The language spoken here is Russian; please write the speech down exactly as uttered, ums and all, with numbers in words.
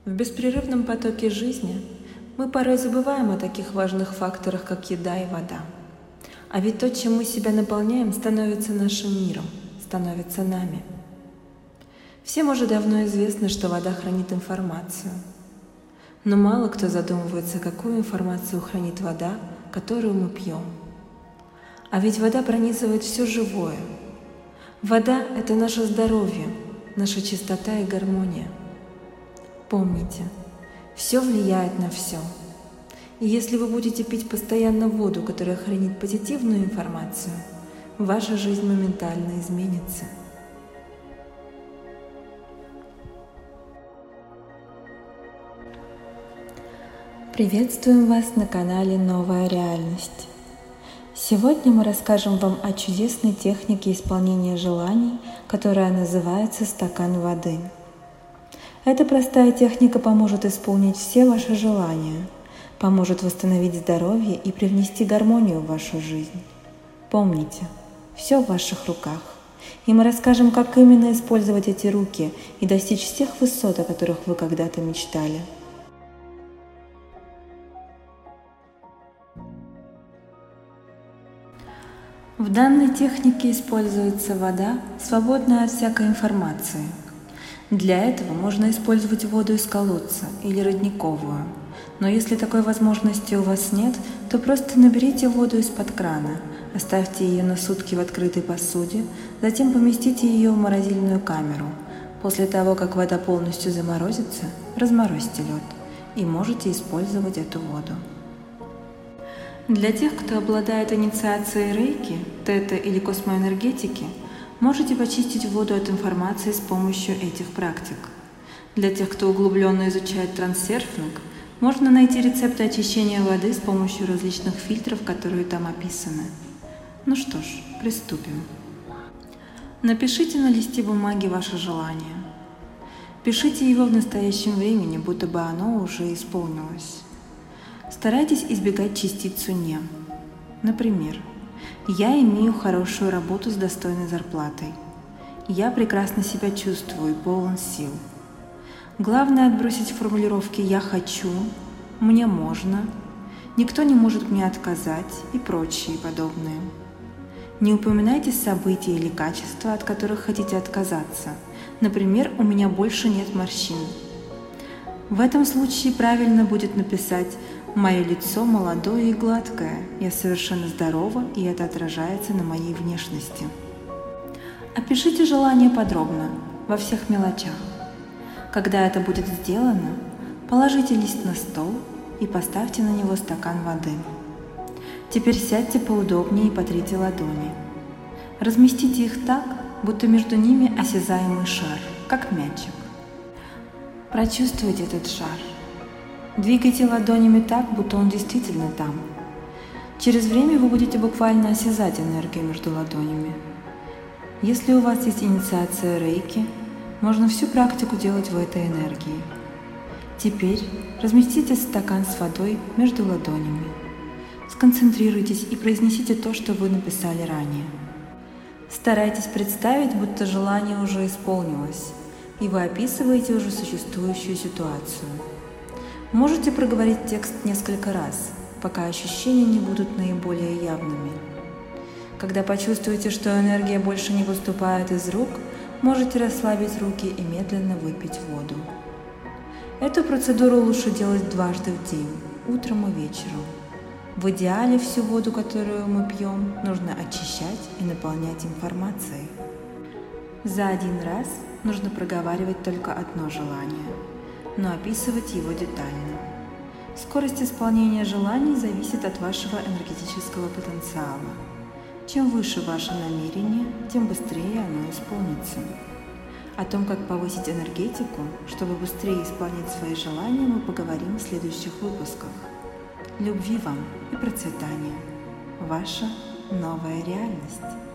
В беспрерывном потоке жизни мы порой забываем о таких важных факторах, как еда и вода. А ведь то, чем мы себя наполняем, становится нашим миром, становится нами. Всем уже давно известно, что вода хранит информацию. Но мало кто задумывается, какую информацию хранит вода, которую мы пьем. А ведь вода пронизывает все живое. Вода – это наше здоровье, наша чистота и гармония. Помните, все влияет на все. И если вы будете пить постоянно воду, которая хранит позитивную информацию, ваша жизнь моментально изменится. Приветствуем вас на канале «Новая реальность». Сегодня мы расскажем вам о чудесной технике исполнения желаний, которая называется «Стакан воды». Эта простая техника поможет исполнить все ваши желания, поможет восстановить здоровье и привнести гармонию в вашу жизнь. Помните, все в ваших руках, и мы расскажем, как именно использовать эти руки и достичь всех высот, о которых вы когда-то мечтали. В данной технике используется вода, свободная от всякой информации. Для этого можно использовать воду из колодца или родниковую. Но если такой возможности у вас нет, то просто наберите воду из-под крана, оставьте ее на сутки в открытой посуде, затем поместите ее в морозильную камеру. После того, как вода полностью заморозится, разморозьте лед и можете использовать эту воду. Для тех, кто обладает инициацией рейки, тета или космоэнергетики, можете почистить воду от информации с помощью этих практик. Для тех, кто углубленно изучает трансерфинг, можно найти рецепты очищения воды с помощью различных фильтров, которые там описаны. Ну что ж, приступим. Напишите на листе бумаги ваше желание. Пишите его в настоящем времени, будто бы оно уже исполнилось. Старайтесь избегать частицу «не». Например, «Я имею хорошую работу с достойной зарплатой». «Я прекрасно себя чувствую и полон сил». Главное отбросить формулировки «я хочу», «мне можно», «никто не может мне отказать» и прочие подобные. Не упоминайте события или качества, от которых хотите отказаться. Например, «у меня больше нет морщин». В этом случае правильно будет написать «Мое лицо молодое и гладкое, я совершенно здорова, и это отражается на моей внешности». Опишите желание подробно, во всех мелочах. Когда это будет сделано, положите лист на стол и поставьте на него стакан воды. Теперь сядьте поудобнее и потрите ладони. Разместите их так, будто между ними осязаемый шар, как мячик. Прочувствуйте этот шар. Двигайте ладонями так, будто он действительно там. Через время вы будете буквально осязать энергию между ладонями. Если у вас есть инициация рейки, можно всю практику делать в этой энергии. Теперь разместите стакан с водой между ладонями. Сконцентрируйтесь и произнесите то, что вы написали ранее. Старайтесь представить, будто желание уже исполнилось, и вы описываете уже существующую ситуацию. Можете проговорить текст несколько раз, пока ощущения не будут наиболее явными. Когда почувствуете, что энергия больше не поступает из рук, можете расслабить руки и медленно выпить воду. Эту процедуру лучше делать дважды в день, утром и вечером. В идеале всю воду, которую мы пьем, нужно очищать и наполнять информацией. За один раз нужно проговаривать только одно желание, но описывать его детально. Скорость исполнения желаний зависит от вашего энергетического потенциала. Чем выше ваше намерение, тем быстрее оно исполнится. О том, как повысить энергетику, чтобы быстрее исполнить свои желания, мы поговорим в следующих выпусках. Любви вам и процветания. Ваша новая реальность.